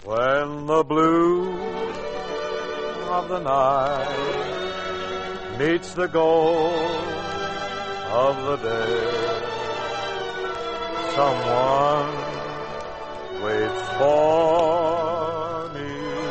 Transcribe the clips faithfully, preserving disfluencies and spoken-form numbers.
When the blue of the night meets the gold of the day, someone waits for me.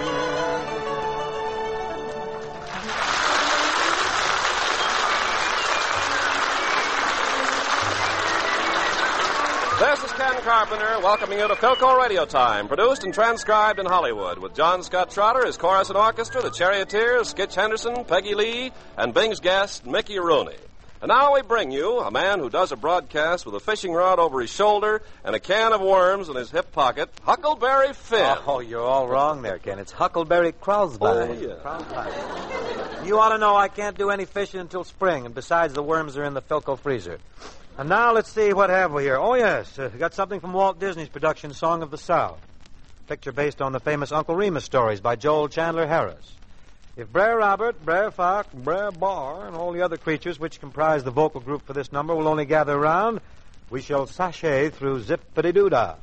This is Ken Carpenter welcoming you to Philco Radio Time, produced and transcribed in Hollywood with John Scott Trotter, his chorus and orchestra, the Charioteers, Skitch Henderson, Peggy Lee, and Bing's guest, Mickey Rooney. And now we bring you a man who does a broadcast with a fishing rod over his shoulder and a can of worms in his hip pocket, Huckleberry Finn. Oh, you're all wrong there, Ken. It's Huckleberry Crosby. Oh, yeah. Crosby. You ought to know I can't do any fishing until spring, and besides, the worms are in the Philco freezer. And now let's see, what have we here? Oh, yes, uh, got something from Walt Disney's production, Song of the South. Picture based on the famous Uncle Remus stories by Joel Chandler Harris. If Brer Robert, Brer Fox, Brer Bar, and all the other creatures which comprise the vocal group for this number will only gather around, we shall sashay through Zip-a-dee-doo-dah.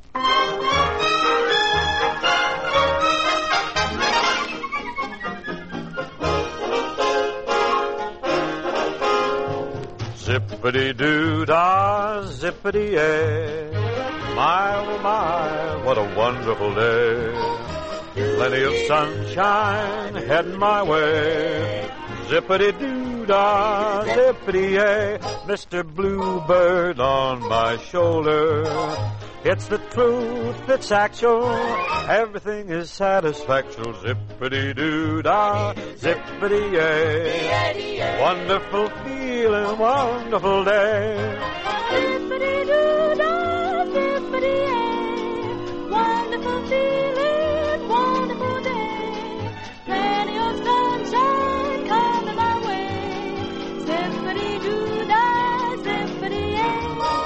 Zippity-doo-dah, zippity-yay. My, oh my, what a wonderful day. Plenty of sunshine heading my way. Zippity-doo-dah, zippity-yay. Mister Bluebird on my shoulder. It's the truth, it's actual. Everything is satisfactual. Zippity-doo-dah, zippity-yay. Wonderful feeling, wonderful day. Zippity-doo-dah, zippity-yay. Wonderful feeling, wonderful day. Plenty of sunshine coming my way. Zippity-doo-dah, zippity-yay.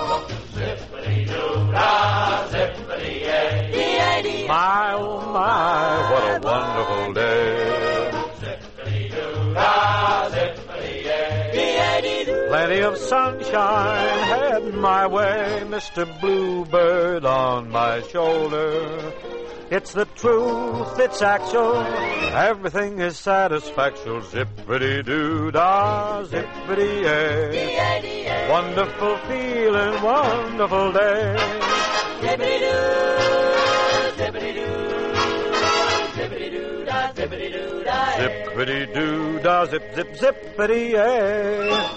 Zippity-doo-dah, zippity-yay. My, oh my, what a wonderful day. Zippity-doo-dah, zippity-yay. Plenty of sunshine heading my way. Mister Bluebird on my shoulder. It's the truth, it's actual. Everything is satisfactual. Zippity-doo-dah, zippity-yay. Wonderful feeling, wonderful day. Zippity-doo, zippity-doo, zippity-doo-dah, zippity-doo-dah. Zippity-doo-dah, zip, zip, zippity-yay.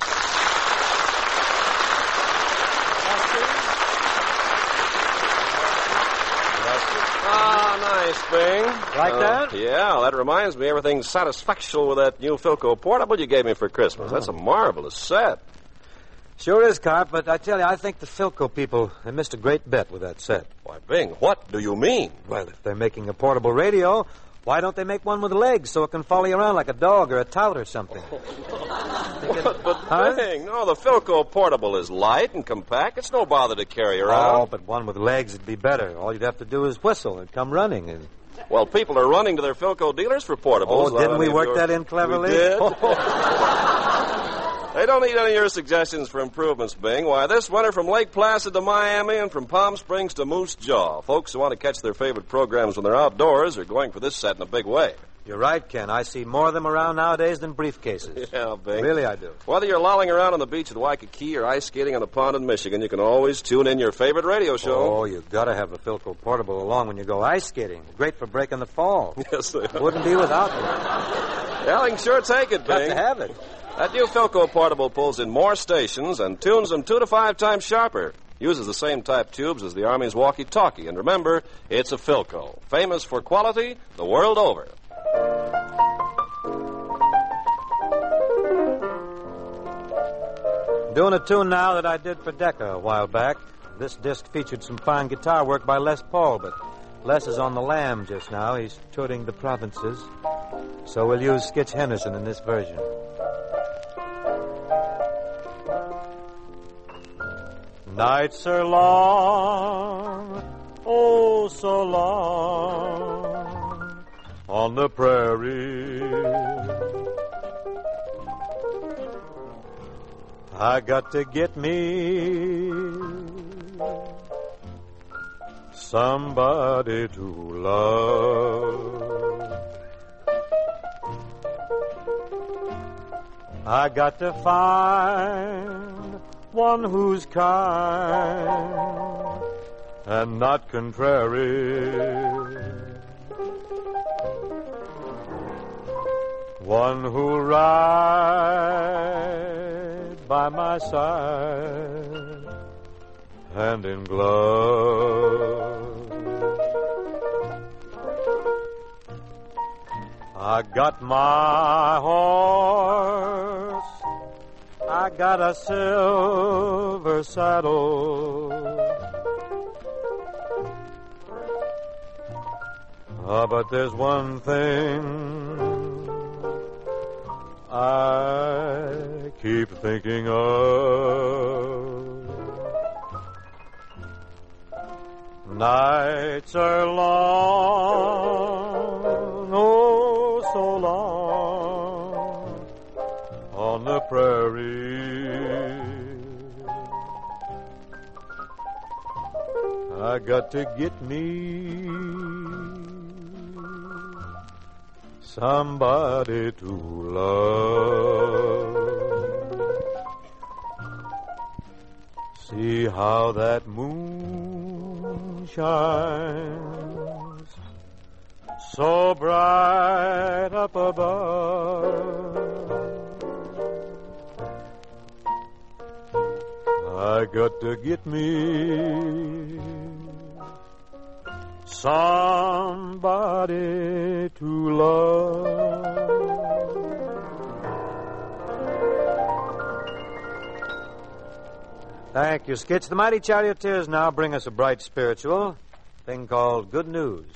Ah, nice, Bing. Like Uh, that? Yeah, that reminds me, everything's satisfactual with that new Philco portable you gave me for Christmas. That's a marvelous set. Sure is, Carp, but I tell you, I think the Philco people, they missed a great bet with that set. Why, Bing, what do you mean? Well, if they're making a portable radio, why don't they make one with legs so it can follow you around like a dog or a tout or something? But, but Huh? Bing, no, the Philco portable is light and compact. It's no bother to carry Oh, around. but one with legs would be better. All you'd have to do is whistle and come running. And... Well, people are running to their Philco dealers for portables. Oh, didn't we If work you're- that in cleverly? We did. They don't need any of your suggestions for improvements, Bing. Why, this winter from Lake Placid to Miami and from Palm Springs to Moose Jaw, folks who want to catch their favorite programs when they're outdoors are going for this set in a big way. You're right, Ken. I see more of them around nowadays than briefcases. Yeah, Bing. Really, I do. Whether you're lolling around on the beach at Waikiki or ice skating on a pond in Michigan, you can always tune in your favorite radio show. Oh, you've got to have a Philco portable along when you go ice skating. Great for breaking the fall. Yes, they are. Wouldn't be without them. Yeah, I can sure take it, Got Bing. to have it. That new Philco portable pulls in more stations and tunes them two to five times sharper. Uses the same type tubes as the Army's walkie-talkie. And remember, it's a Philco. Famous for quality the world over. Doing a tune now that I did for Decca a while back. This disc featured some fine guitar work by Les Paul, but Les is on the lam just now. He's touring the provinces. So we'll use Skitch Henderson in this version. Nights are long, oh so long, on the prairie. I got to get me somebody to love. I got to find one who's kind and not contrary, one who'll ride by my side, hand in glove. I got my horse, I got a silver saddle, ah, but there's one thing I keep thinking of. Nights are long, oh, so long on the prairie. I got to get me somebody to love. See how that moon shines so bright up above. I got to get me somebody to love. Thank you, Skitch. The Mighty Charioteers now bring us a bright spiritual thing called Good News.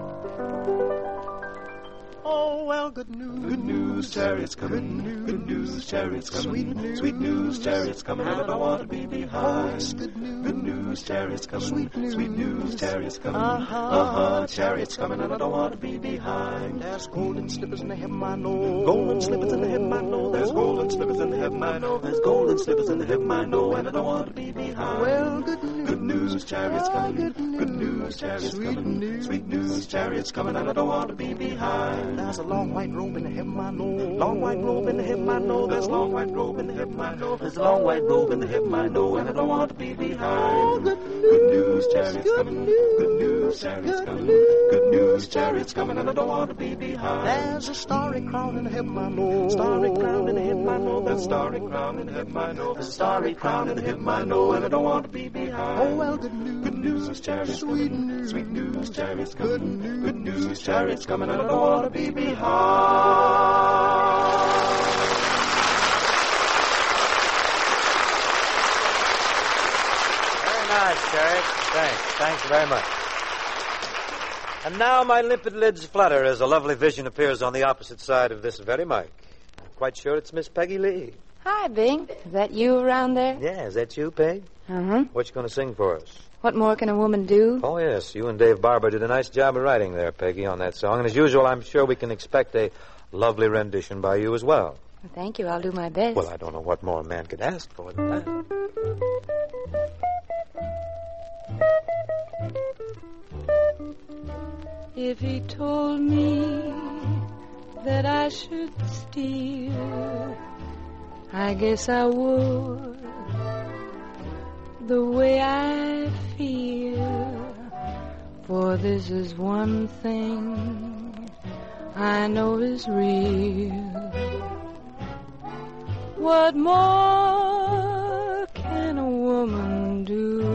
Oh, well, good news. Good news, chariots coming. Good news. Good news, chariots coming. Sweet news. Sweet news, chariots coming. And I don't want to be behind. Oh, it's good news. Good news, chariots coming. Sweet news. Sweet news, chariots coming. Uh-huh. Uh-huh, chariots coming, and I don't want to be behind. There's golden slippers in the hem, I know. Golden slippers in the hem, I know. There's golden slippers in the hem, I know. There's golden slippers in the hem, I know, and I don't want to be behind. Well, good news. Good news, chariots coming. Good news. Good news, chariots Sweet coming. news. Sweet news, chariots coming, and I don't want to be behind. There's a long white robe in the hem, I know. Long white robe in the hem, I know. There's long white robe in the hem, I know. There's a long white robe in the hem, I know, and I don't want to be behind. Good Good news, chariots Good coming. news. Good news, chariots Good coming. news. Good news, chariots coming, and I don't want to be behind. There's a starry crown in the hem, I know. Starry crown in the hem, I know. There's starry crown in the hem, I know. There's starry crown in the hem, I know, and I don't want to be behind. Oh, well, good news. Good news, chariots Sweet coming. news. Sweet news, chariots coming. Good news. Good news, chariots coming, and I don't want to be behind. Very nice, Chariot. Thanks. Thanks very much. And now my limpid lids flutter as a lovely vision appears on the opposite side of this very mic. I'm quite sure it's Miss Peggy Lee. Hi, Bing. Is that you around there? Yeah, is that you, Peg? Uh-huh. What you going to sing for us? What more can a woman do? Oh, yes. You and Dave Barber did a nice job of writing there, Peggy, on that song. And as usual, I'm sure we can expect a lovely rendition by you as well. Well, thank you. I'll do my best. Well, I don't know what more a man could ask for than that. If he told me that I should steal, I guess I would. The way I feel, for this is one thing I know is real. What more can a woman do?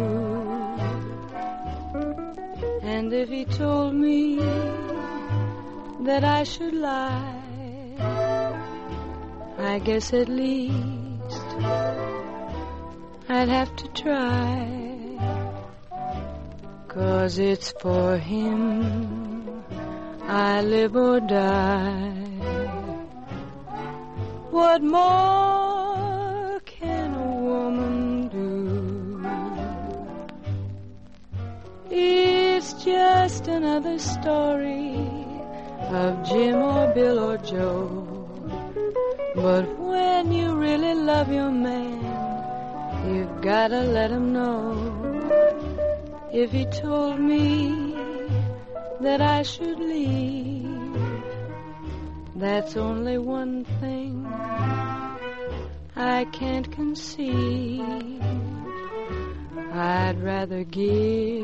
And if he told me that I should lie, I guess at least I'd have to try. 'Cause it's for him I live or die. What more can a woman do? It's just another story of Jim or Bill or Joe. But when you really love your man, you've gotta let him know. if he told me that I should leave. That's only one thing I can't conceive. I'd rather give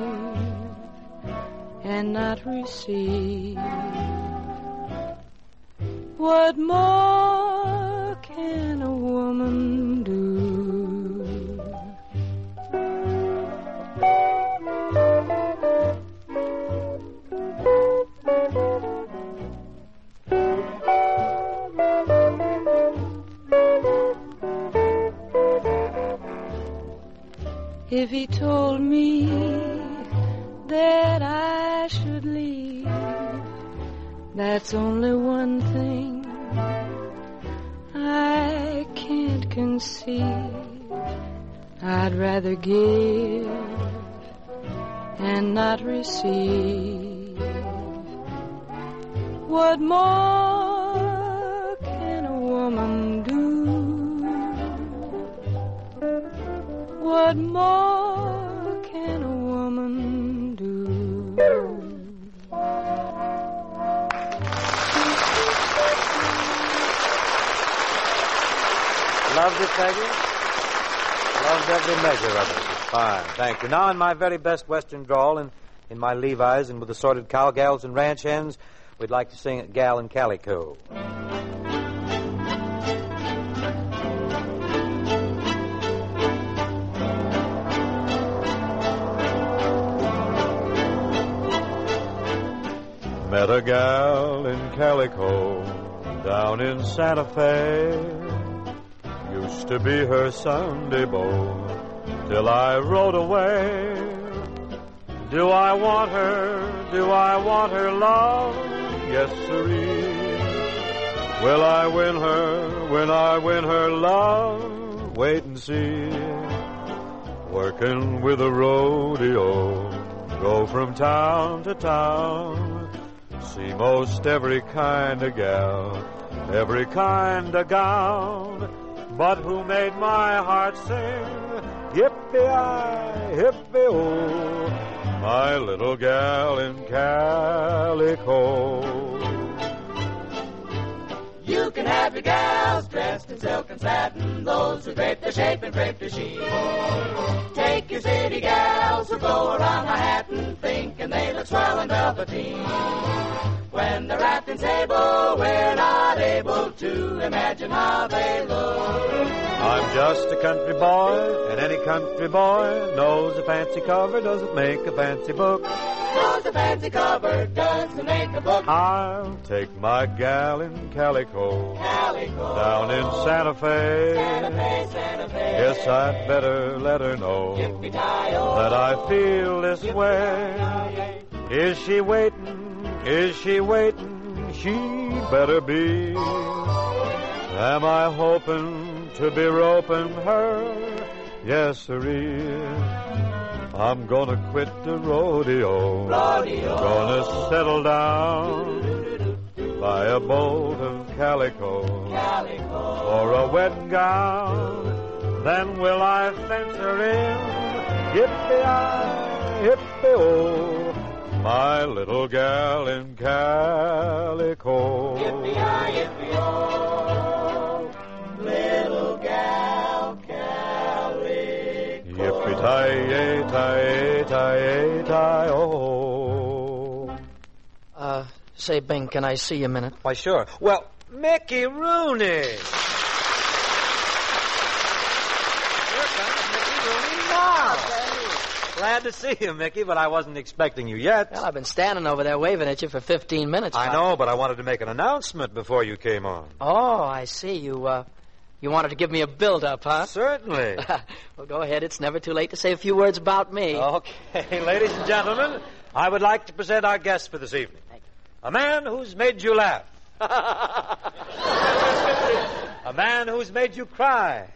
and not receive. What more can a woman do? If he told me that I should leave, that's only one thing I can't conceive. I'd rather give and not receive. What more can a woman do? What more can a woman do? Loved it, Peggy? Loved every measure of it. Fine, thank you. Now, in my very best Western drawl, and in my Levi's, and with assorted cowgals and ranch hens, we'd like to sing Gal in Calico. Met a gal in Calico down in Santa Fe. Used to be her Sunday beau till I rode away. Do I want her? Do I want her love? Yes, sirree. Will I win her? When I win her love? Wait and see. Working with a rodeo, go from town to town. See most every kind of gal, every kind of gown. But who made my heart sing? Yippee-I, hippie-oh, my little gal in calico. You can have your gals dressed in silk and satin, those who drape their shape and drape their sheen. Take your city gals who go around Manhattan, thinking they look swell and velveteen. When they're at the table, we're not able to imagine how they look. I'm just a country boy, and any country boy knows a fancy cover doesn't make a fancy book. Knows a fancy cover doesn't make a book. I'll take my gal in calico, Calico. down in Santa Fe. Santa Fe, Santa Fe. Guess I'd better let her know Yippee-ki-yo. that I feel this way. Is she waiting? Is she waiting? She better be. Am I hoping to be roping her? Yes, sirree. I'm gonna quit the rodeo. Rodeo. Gonna settle down by a bolt of calico, Calico. or a wedding gown. Then will I fence her in? Yippee-I, hippie-oh, my little gal in calico. Yippee-yi, yippee-oh, little gal calico. Yippee-ti-yi-ti-yi-ti-yi-ti-oh. Uh, say, Bing, can I see you a minute? Why, sure. Well, Mickey Rooney. Here comes Mickey Rooney now. Glad to see you, Mickey, but I wasn't expecting you yet. Well, I've been standing over there waving at you for fifteen minutes. I Pop. know, but I wanted to make an announcement before you came on. Oh, I see. You, uh, you wanted to give me a build-up, huh? Certainly. Well, go ahead. It's never too late to say a few words about me. Okay, ladies and gentlemen, I would like to present our guest for this evening. A man who's made you laugh. A man who's made you cry.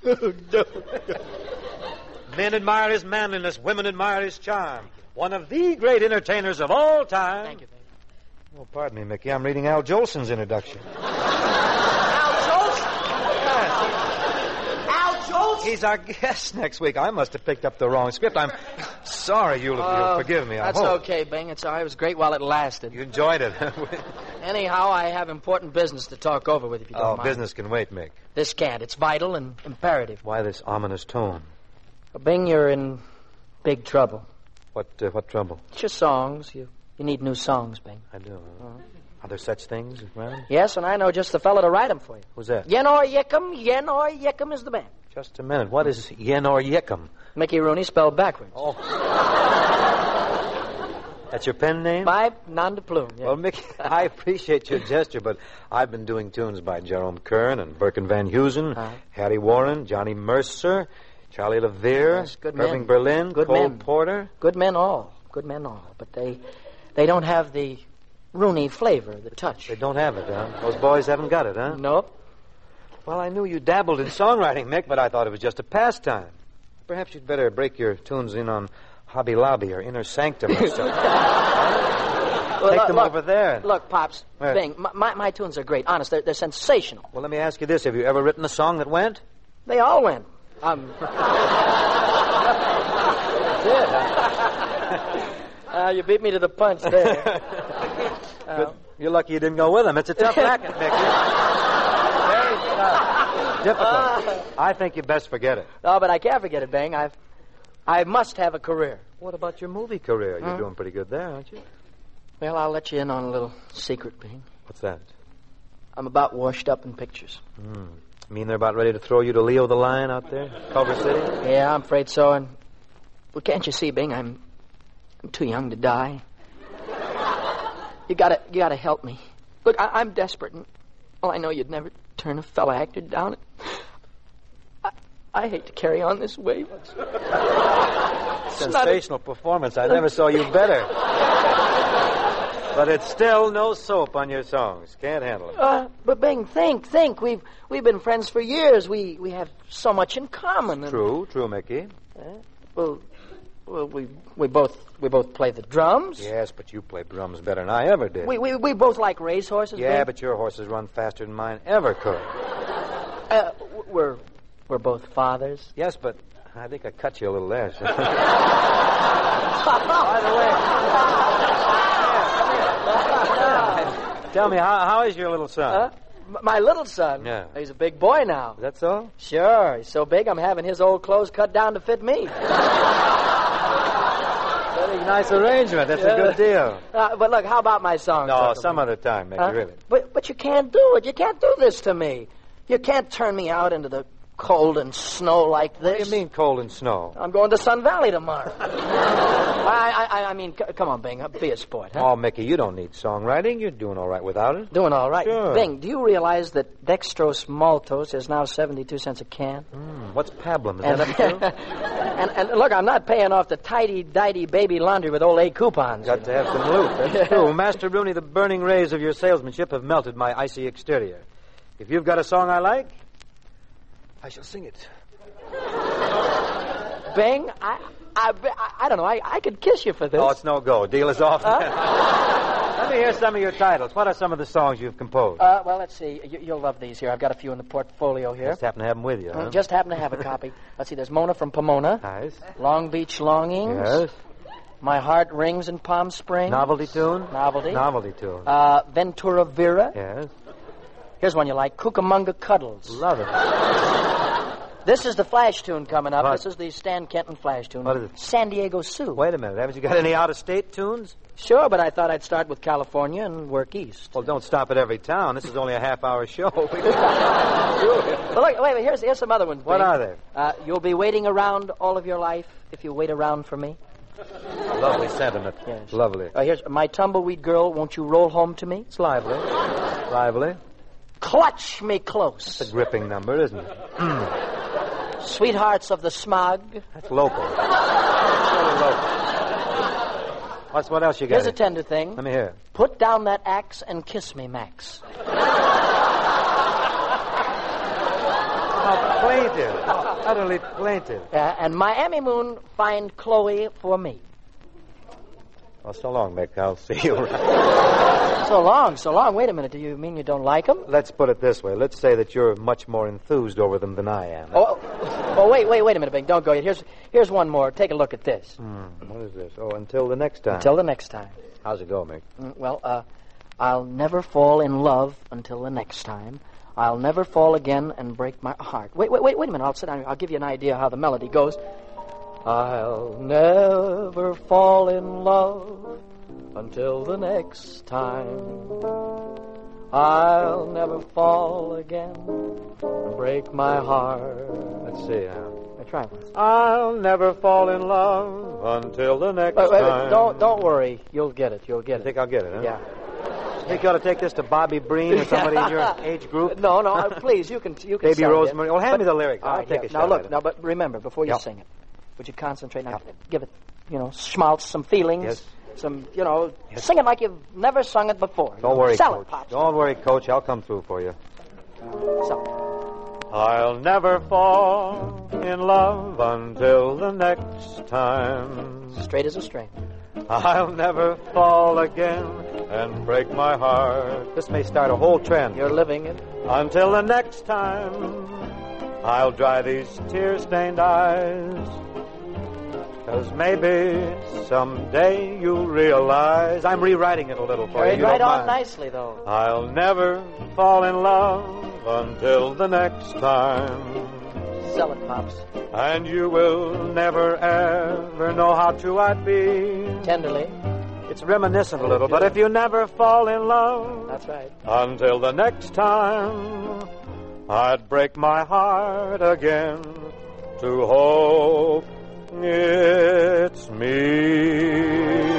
Men admire his manliness. Women admire his charm. One of the great entertainers of all time. Thank you, baby. Oh, pardon me, Mickey. I'm reading Al Jolson's introduction. Al Jolson? Yes. Al Jolson? He's our guest next week. I must have picked up the wrong script. I'm sorry. You'll, Uh, you'll forgive me. I That's hope. okay, Bing. It's all right. It was great while it lasted. You enjoyed it. Anyhow, I have important business to talk over with if you don't Oh, mind. business can wait, Mick. This can't. It's vital and imperative. Why this ominous tone? Bing, you're in big trouble. What uh, what trouble? It's your songs. You you need new songs, Bing. I do. Huh? Are there such things around? Yes, and I know just the fellow to write them for you. Who's that? Yenor Yickham. Yenor Yickham is the man. Just a minute. What is Yenor Yickham? Mickey Rooney spelled backwards. Oh. That's your pen name? Five non de plume. Yeah. Well, Mickey, I appreciate your gesture, but I've been doing tunes by Jerome Kern and Birkin Van Heusen, Uh-huh. Hattie Warren, Johnny Mercer, Charlie LeVere, Yes, good Irving men. Berlin, Good Cole men. Porter. Good men all. Good men all. But they they don't have the Rooney flavor, the touch. They don't have it, huh? Those boys haven't got it, huh? Nope. Well, I knew you dabbled in songwriting, Mick, but I thought it was just a pastime. Perhaps you'd better break your tunes in on Hobby Lobby or Inner Sanctum or something. Well, Take look, them look, over there. Look, Pops, Where? Bing, my, my, my tunes are great. Honest, they're, they're sensational. Well, let me ask you this. Have you ever written a song that went? They all win. Um, uh, you beat me to the punch there. But you're lucky you didn't go with them. It's a tough racket, Mick. Very tough. Difficult. I think you best forget it. No, but I can't forget it, Bing. I've, I must have a career. What about your movie career? You're Hmm? doing pretty good there, aren't you? Well, I'll let you in on a little secret, Bing. What's that? I'm about washed up in pictures. Hmm. You mean they're about ready to throw you to Leo the Lion out there, Culver City? Yeah, I'm afraid so. And well, can't you see, Bing? I'm, I'm too young to die. You gotta, you gotta help me. Look, I, I'm desperate, and well, I know you'd never turn a fellow actor down. I, I hate to carry on this way. It's not a- Sensational performance. I never saw you better. But it's still no soap on your songs. Can't handle it. Uh, but Bing, think, think. We've we've been friends for years. We we have so much in common. And, True, true, Mickey. Uh, well, well, we we both we both play the drums. Yes, but you play drums better than I ever did. We we we both like racehorses. yeah, Bing. but your horses run faster than mine ever could. Uh, we're we're both fathers. Yes, but I think I cut you a little there. So. By the way, tell me, how, how is your little son? Huh? M- my little son. Yeah. He's a big boy now. Is that so? Sure. He's so big, I'm having his old clothes cut down to fit me. Very nice arrangement. That's a good deal. Uh, but look, how about my song? No, Uncle some Bing? other time, Mickey, Huh? really. But but you can't do it. You can't do this to me. You can't turn me out into the cold and snow like this. What do you mean cold and snow? I'm going to Sun Valley tomorrow. I, I I mean, c- come on, Bing, be a sport, huh? Oh, Mickey, you don't need songwriting. You're doing all right without it. Doing all right. Sure. Bing, do you realize that dextrose maltose is now seventy-two cents a can? Mm, what's pablum? Is And, that up too? and, and look, I'm not paying off the tidy-dighty baby laundry with old A coupons. Got to have some loot. That's true. Master Rooney, the burning rays of your salesmanship have melted my icy exterior. If you've got a song I like, I shall sing it. Bing, I, I, I, I don't know. I, I could kiss you for this. Oh, it's no go. Deal is off. Huh? Let me hear some of your titles. What are some of the songs you've composed? Uh, well, let's see. You, you'll love these here. I've got a few in the portfolio here. Just happen to have them with you, huh? Mm, Just happen to have a copy. Let's see. There's Mona from Pomona. Nice. Long Beach Longings. Yes. My Heart Rings in Palm Springs. Novelty tune? Novelty. Novelty tune. Uh, Ventura Vera. Yes. Here's one you like. Cucamonga Cuddles. Love it. This is the flash tune coming up. What? This is the Stan Kenton flash tune. What is it? San Diego Sue. Wait a minute. Haven't you got any out-of-state tunes? Sure, but I thought I'd start with California and work east. Well, don't stop at every town. This is only a half-hour show. Well, look, wait, wait, here's, here's some other ones. What Bing. are they? Uh, you'll be waiting around all of your life if you wait around for me. Lovely sentiment. Yes. Lovely. Uh, here's My Tumbleweed Girl, Won't You Roll Home to Me? It's lively. Lively. Clutch Me Close. It's a gripping number, isn't it? Sweethearts of the Smog. That's local. That's really local. What's what else you got? Here's a here? tender thing. Let me hear. Put down that axe and kiss me, Max. How plaintive. How utterly plaintive. Uh, and Miami Moon, Find Chloe for Me. Well, so long, Mick. I'll see you around. So long, so long. Wait a minute. Do you mean you don't like them? Let's put it this way. Let's say that you're much more enthused over them than I am. Oh, Oh, wait, wait, wait a minute, Bing. Don't go yet. Here's, here's one more. Take a look at this. Hmm, what is this? Oh, until the next time. Until the next time. How's it go, Mick? Mm, Well, uh, I'll never fall in love until the next time. I'll never fall again and break my heart. Wait, wait, wait, wait a minute. I'll sit down here. I'll give you an idea how the melody goes. I'll never fall in love until the next time. I'll never fall again and break my heart. Let's see now. I try once. I'll never fall in love until the next Wait, wait, wait, time. don't, don't worry. You'll get it. You'll get You it. think I'll get it, huh? Yeah. You think you ought to take this to Bobby Breen or somebody in your age group? No, no, uh, please, you can, you can Baby sing it. Rosemary. Well, hand But- me the lyrics. All I'll right, take yeah. a shot Now, look, at it. now, but remember, before you Yep. sing it, would you concentrate? Now, give it, you know, schmaltz, some feelings. Yes. Some, you know, Yes. sing it like you've never sung it before. Don't worry, Sell Coach. it, Pops. Don't worry, Coach. I'll come through for you. Sell I'll never fall in love until the next time. it. Straight as a string. I'll never fall again and break my heart. This may start a whole trend. You're living it. Until the next time, I'll dry these tear-stained eyes. 'Cause maybe someday you'll realize I'm rewriting it a little for Carried you. right don't on mind. nicely, though. I'll never fall in love until the next time. Sell it, Pops. And you will never ever know how true I'd be. Tenderly. It's reminiscent a little, but if you never fall in love That's right. until the next time, I'd break my heart again to hope it's me.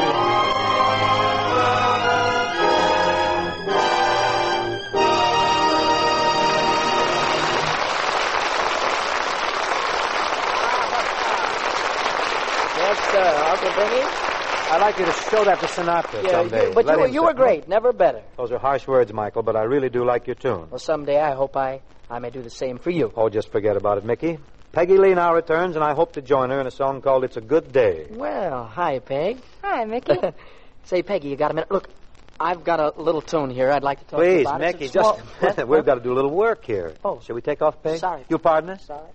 Yes, sir. Uncle Benny? I'd like you to show that to Sinatra Yeah, someday. you, but Let you, were- him you sing. were great. Never better. Those are harsh words, Michael, but I really do like your tune. Well, someday I hope I, I may do the same for you. Oh, just forget about it, Mickey. Peggy Lee now returns, and I hope to join her in a song called It's a Good Day. Well, hi, Peg. Hi, Mickey. Say, Peggy, you got a minute? Look, I've got a little tune here I'd like to talk to you Please, about. It's Mickey, a small- just a minute. We've got to do a little work here. Oh. Shall we take off, Peg? Sorry. You pardon us? Sorry.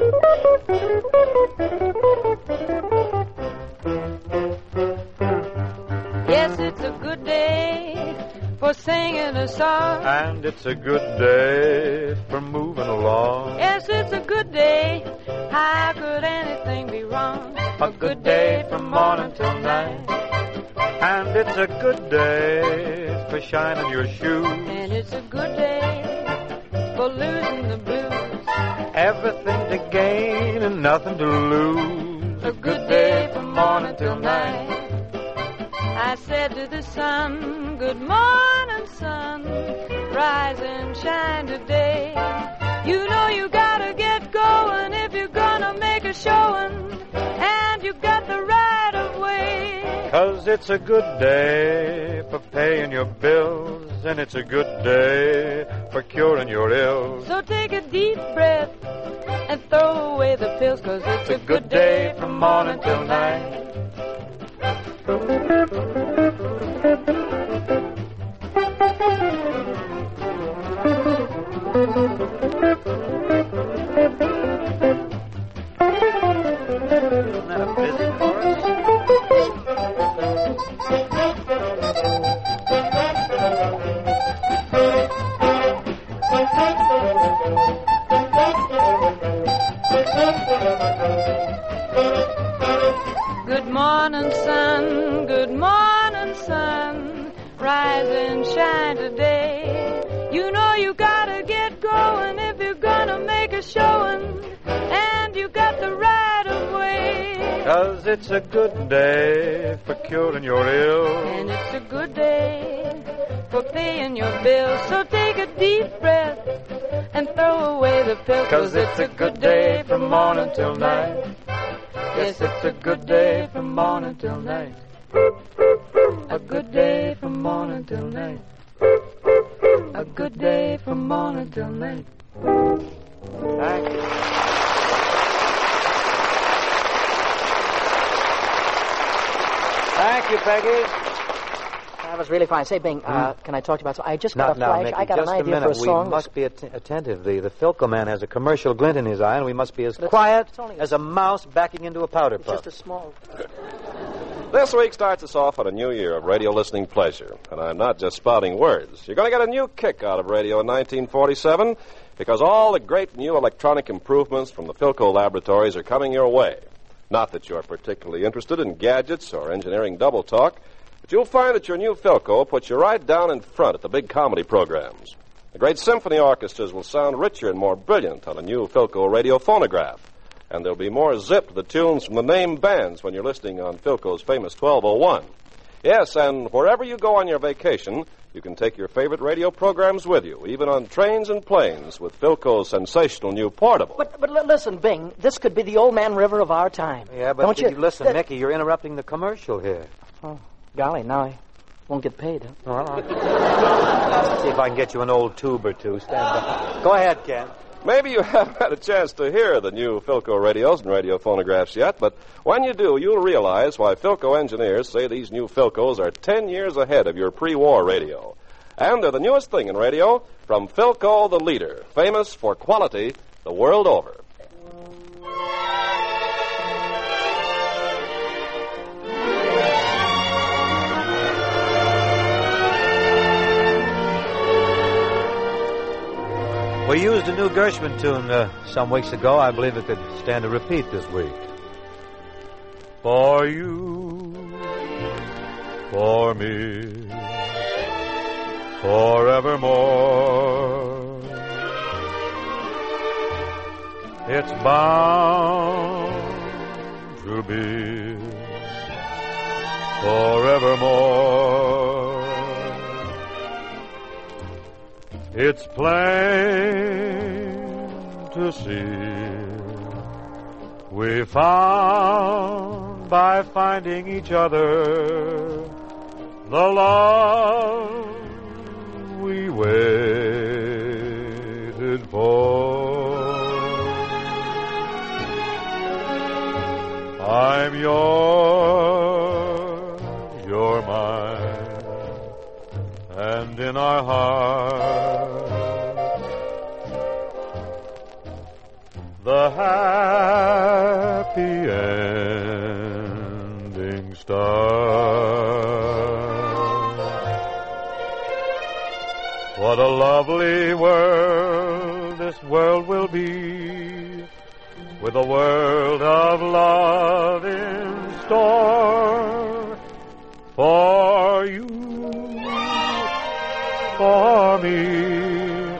Yes, it's a good day for singing a song. And it's a good day for moving along. Yes, it's a good day. How could anything be wrong? A good day from morning till night. And it's a good day for shining your shoes. And it's a good day for losing the blues. Everything to gain and nothing to lose. A good day from morning till night. I said to the sun, good morning, sun. Rise and shine today. You know you gotta get going if you're gonna make a showing. And you got the right of way. 'Cause it's a good day for paying your bills. And it's a good day for curing your ills. So take a deep breath and throw away the pills. 'Cause it's a good day from morning till night. Isn't that a busy chorus? Good morning, sun. Good morning, sun. Rise and shine today. You know you gotta get going if you're gonna make a showing. And you got the right of way. 'Cause it's a good day for curing your ills. And it's a good day for paying your bills. So take a deep breath and throw away the pills. 'Cause it's a good day from morning till night. Yes, it's a good day from morning till night. A good day from morning till night. A good day from morning till night. Thank you. Thank you, Peggy. Now That was really fine. Say, Bing, uh, can I talk to you about something? I just Now, got a now, flash. Mickey, I got just an a idea minute. for a song. We must be att- attentive. The, the Philco man has a commercial glint in his eye, and we must be as But it's- quiet it's only a- as a mouse backing into a powder It's puff. just a small... This week starts us off on a new year of radio listening pleasure. And I'm not just spouting words. You're going to get a new kick out of radio in nineteen forty-seven because all the great new electronic improvements from the Philco laboratories are coming your way. Not that you're particularly interested in gadgets or engineering double talk, but you'll find that your new Philco puts you right down in front at the big comedy programs. The great symphony orchestras will sound richer and more brilliant on a new Philco radio phonograph. And there'll be more zip to the tunes from the name bands when you're listening on Philco's famous twelve oh one. Yes, and wherever you go on your vacation, you can take your favorite radio programs with you, even on trains and planes with Philco's sensational new portable. But, but li- listen, Bing, this could be the old man river of our time. Yeah, but Don't you, you listen, that- Mickey, you're interrupting the commercial here. Oh, golly, now I won't get paid, huh? Well, I'll see if I can get you an old tube or two. Stand by. Go ahead, Ken. Maybe you haven't had a chance to hear the new Philco radios and radio phonographs yet, but when you do, you'll realize why Philco engineers say these new Philcos are ten years ahead of your pre-war radio. And they're the newest thing in radio from Philco, the leader, famous for quality the world over. We used a new Gershwin tune uh, some weeks ago. I believe it could stand a repeat this week. For you, for me, forevermore. It's bound to be forevermore. It's plain to see we found by finding each other the love we waited for. I'm yours, you're mine, and in our hearts the happy ending starts. What a lovely world this world will be, with a world of love in store for you, for me,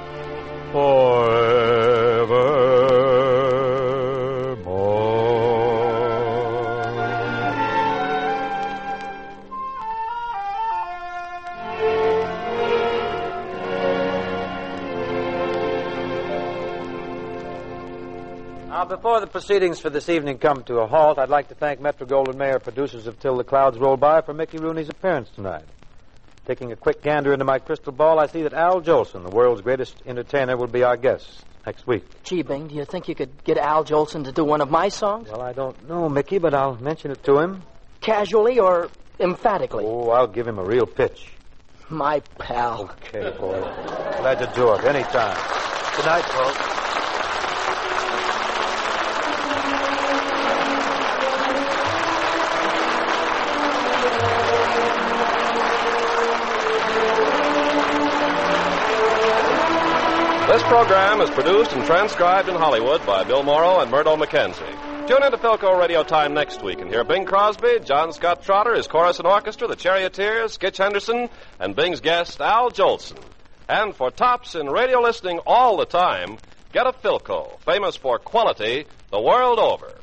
Now, before the proceedings for this evening come to a halt, I'd like to thank Metro-Goldwyn-Mayer, producers of Till the Clouds Roll By, for Mickey Rooney's appearance tonight. Taking a quick gander into my crystal ball, I see that Al Jolson, the world's greatest entertainer, will be our guest next week. Gee, Bing, do you think you could get Al Jolson to do one of my songs? Well, I don't know, Mickey, but I'll mention it to him. Casually or emphatically? Oh, I'll give him a real pitch. My pal. Okay, boy. Glad to do it. Anytime. Good night, folks. This program is produced and transcribed in Hollywood by Bill Morrow and Murdo McKenzie. Tune into Philco Radio Time next week and hear Bing Crosby, John Scott Trotter, his chorus and orchestra, the Charioteers, Skitch Henderson, and Bing's guest, Al Jolson. And for tops in radio listening all the time, get a Philco, famous for quality the world over.